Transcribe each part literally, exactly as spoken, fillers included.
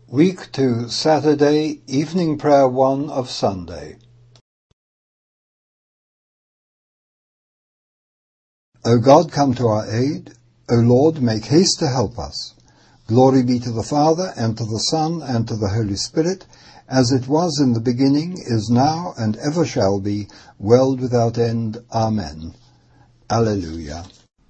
Week two, Saturday, Evening Prayer one of Sunday. O God, come to our aid. O Lord, make haste to help us. Glory be to the Father, and to the Son, and to the Holy Spirit, as it was in the beginning, is now, and ever shall be, world without end. Amen. Alleluia.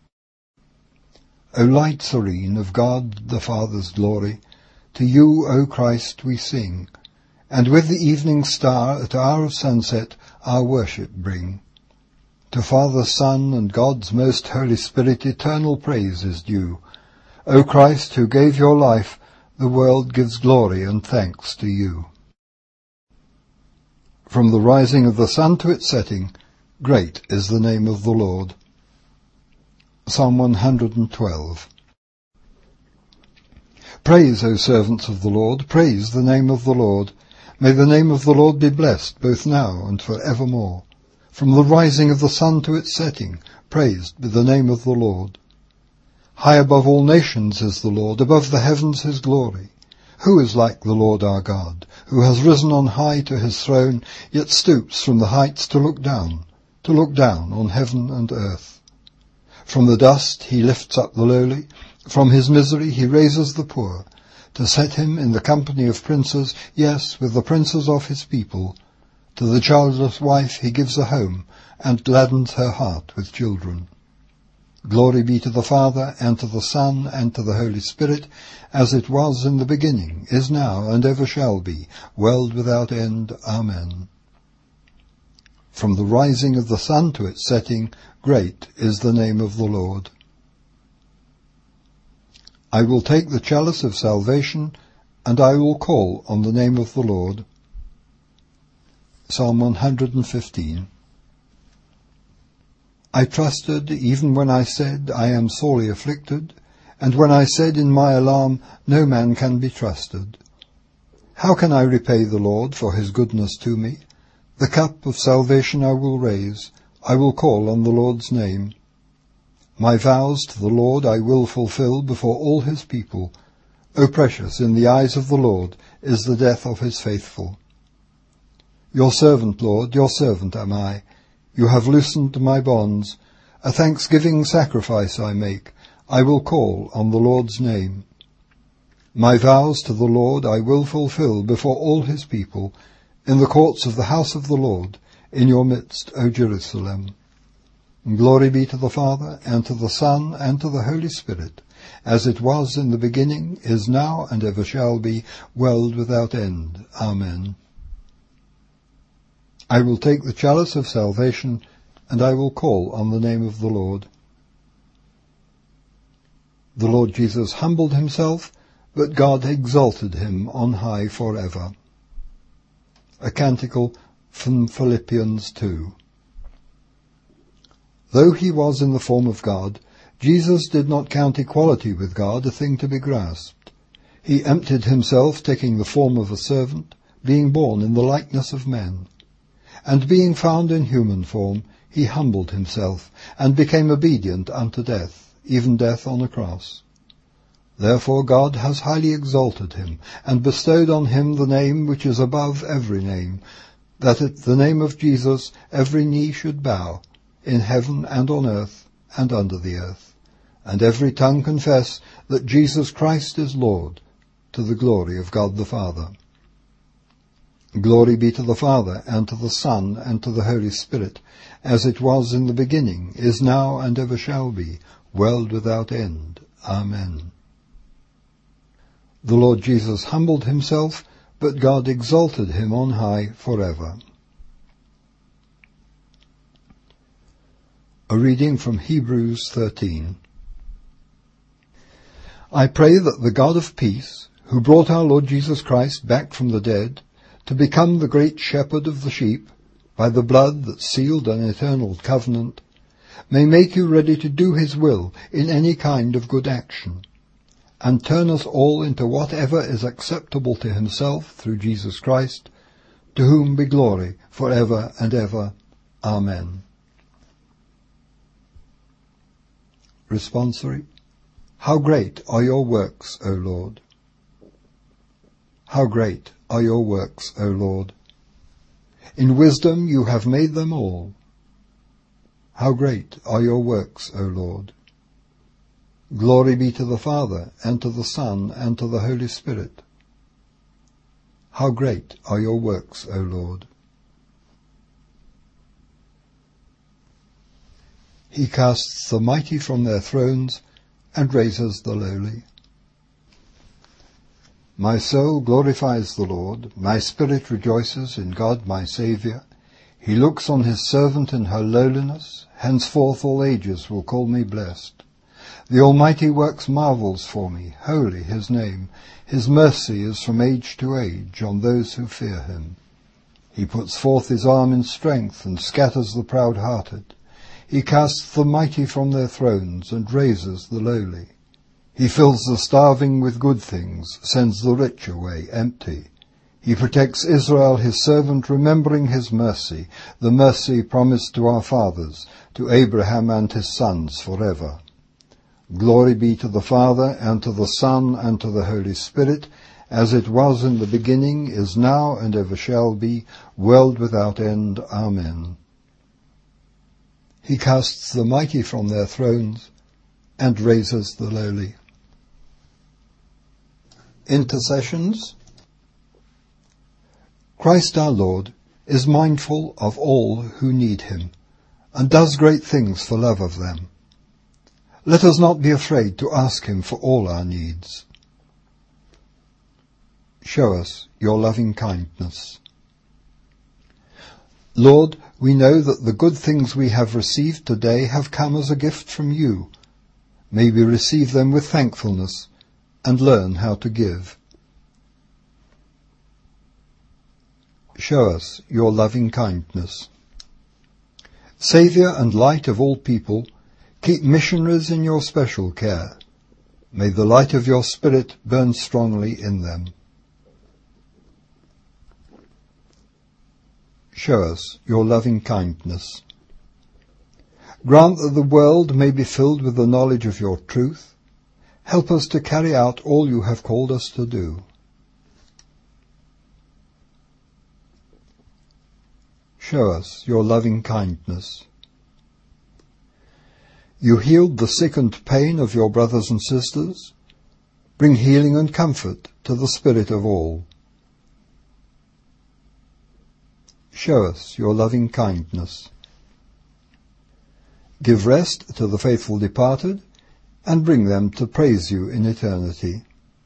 O light serene of God the Father's glory, to you, O Christ, we sing, and with the evening star at hour of sunset our worship bring. To Father, Son, and God's most Holy Spirit eternal praise is due. O Christ, who gave your life, the world gives glory and thanks to you. From the rising of the sun to its setting, great is the name of the Lord. Psalm one hundred twelve. Praise, O servants of the Lord, praise the name of the Lord. May the name of the Lord be blessed, both now and for evermore. From the rising of the sun to its setting, praised be the name of the Lord. High above all nations is the Lord, above the heavens his glory. Who is like the Lord our God, who has risen on high to his throne, yet stoops from the heights to look down, to look down on heaven and earth? From the dust he lifts up the lowly, from his misery he raises the poor, to set him in the company of princes, yes, with the princes of his people. To the childless wife he gives a home, and gladdens her heart with children. Glory be to the Father, and to the Son, and to the Holy Spirit, as it was in the beginning, is now, and ever shall be, world without end. Amen. From the rising of the sun to its setting, great is the name of the Lord. I will take the chalice of salvation, and I will call on the name of the Lord. Psalm one hundred fifteen. I trusted even when I said, I am sorely afflicted, and when I said in my alarm, no man can be trusted. How can I repay the Lord for his goodness to me? The cup of salvation I will raise, I will call on the Lord's name. My vows to the Lord I will fulfill before all his people. O precious in the eyes of the Lord is the death of his faithful. Your servant, Lord, your servant am I. You have loosened my bonds. A thanksgiving sacrifice I make. I will call on the Lord's name. My vows to the Lord I will fulfill before all his people, in the courts of the house of the Lord, in your midst, O Jerusalem. Glory be to the Father, and to the Son, and to the Holy Spirit, as it was in the beginning, is now, and ever shall be, world without end. Amen. I will take the chalice of salvation, and I will call on the name of the Lord. The Lord Jesus humbled himself, but God exalted him on high forever. A canticle from Philippians two. Though he was in the form of God, Jesus did not count equality with God a thing to be grasped. He emptied himself, taking the form of a servant, being born in the likeness of men. And being found in human form, he humbled himself, and became obedient unto death, even death on a cross. Therefore God has highly exalted him, and bestowed on him the name which is above every name, that at the name of Jesus every knee should bow, in heaven and on earth and under the earth, and every tongue confess that Jesus Christ is Lord, to the glory of God the Father. Glory be to the Father, and to the Son, and to the Holy Spirit, as it was in the beginning, is now, and ever shall be, world without end. Amen. The Lord Jesus humbled himself, but God exalted him on high forever. A reading from Hebrews thirteen. I pray that the God of peace, who brought our Lord Jesus Christ back from the dead, to become the great shepherd of the sheep, by the blood that sealed an eternal covenant, may make you ready to do his will in any kind of good action, and turn us all into whatever is acceptable to himself through Jesus Christ, to whom be glory for ever and ever. Amen. Responsory. How great are your works, O Lord! How great are your works, O Lord! In wisdom you have made them all. How great are your works, O Lord! Glory be to the Father, and to the Son, and to the Holy Spirit. How great are your works, O Lord! He casts the mighty from their thrones, and raises the lowly. My soul glorifies the Lord, my spirit rejoices in God my Saviour. He looks on his servant in her lowliness, henceforth all ages will call me blessed. The Almighty works marvels for me, holy his name. His mercy is from age to age on those who fear him. He puts forth his arm in strength and scatters the proud-hearted. He casts the mighty from their thrones and raises the lowly. He fills the starving with good things, sends the rich away empty. He protects Israel his servant, remembering his mercy, the mercy promised to our fathers, to Abraham and his sons forever. Glory be to the Father, and to the Son, and to the Holy Spirit, as it was in the beginning, is now, and ever shall be, world without end. Amen. He casts the mighty from their thrones, and raises the lowly. Intercessions. Christ our Lord is mindful of all who need him, and does great things for love of them. Let us not be afraid to ask him for all our needs. Show us your loving kindness. Lord, we know that the good things we have received today have come as a gift from you. May we receive them with thankfulness and learn how to give. Show us your loving kindness. Saviour and light of all people, keep missionaries in your special care. May the light of your Spirit burn strongly in them. Show us your loving kindness. Grant that the world may be filled with the knowledge of your truth. Help us to carry out all you have called us to do. Show us your loving kindness. You healed the sick and pain of your brothers and sisters. Bring healing and comfort to the spirit of all. Show us your loving kindness. Give rest to the faithful departed, and bring them to praise you in eternity.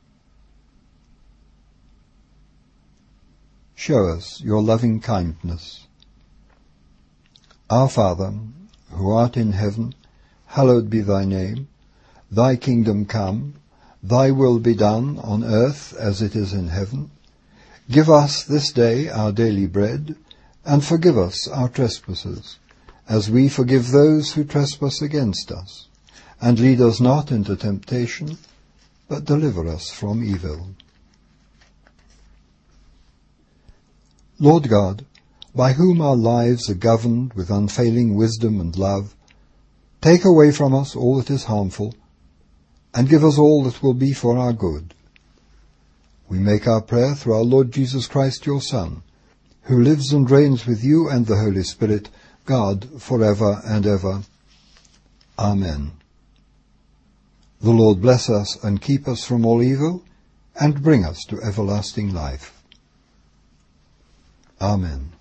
Show us your loving kindness. Our Father, who art in heaven, hallowed be thy name. Thy kingdom come, thy will be done on earth as it is in heaven. Give us this day our daily bread, and forgive us our trespasses, as we forgive those who trespass against us. And lead us not into temptation, but deliver us from evil. Lord God, by whom our lives are governed with unfailing wisdom and love, take away from us all that is harmful, and give us all that will be for our good. We make our prayer through our Lord Jesus Christ, your Son, who lives and reigns with you and the Holy Spirit, God, for ever and ever. Amen. The Lord bless us and keep us from all evil, and bring us to everlasting life. Amen.